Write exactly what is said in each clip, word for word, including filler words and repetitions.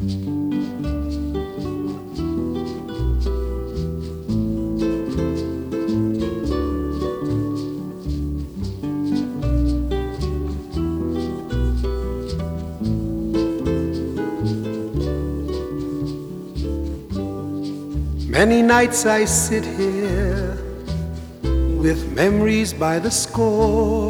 Many nights I sit here with memories by the score,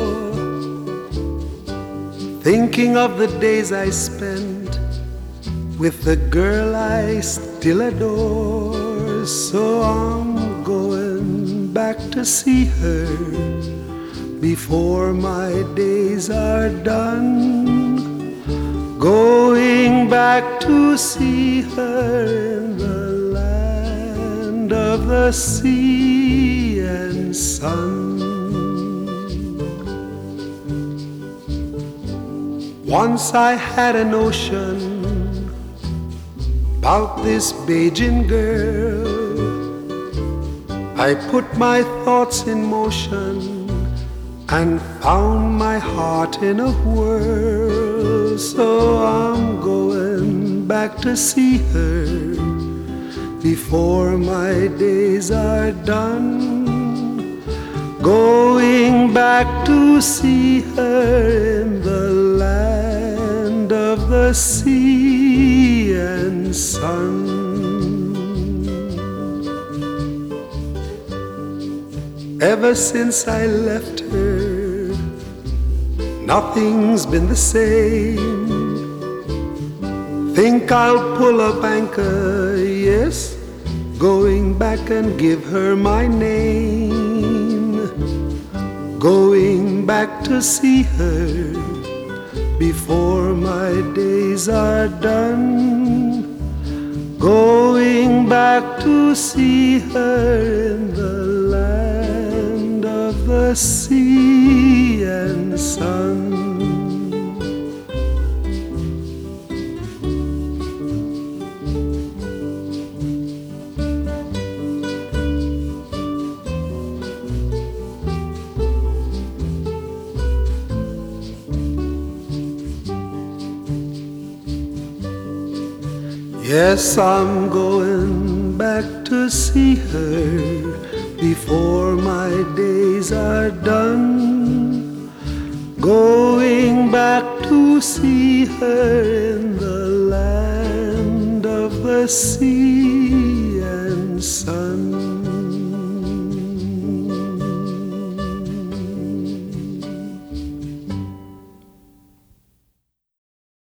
thinking of the days I spent with the girl I still adore. So I'm going back to see her before my days are done. Going back to see her in the land of the sea and sun. Once I had a notion about this Bajan girl. I put my thoughts in motion and found my heart in a whirl. So I'm going back to see her before my days are done. Going back to see her in the land of the sea and sun. Ever since I left her, nothing's been the same. Think I'll pull up anchor, yes, going back and give her my name. Going back to see her before my days are done. Going back to see her in the land of the sea and sun. Yes, I'm going back to see her before my days are done. Going back to see her in the land of the sea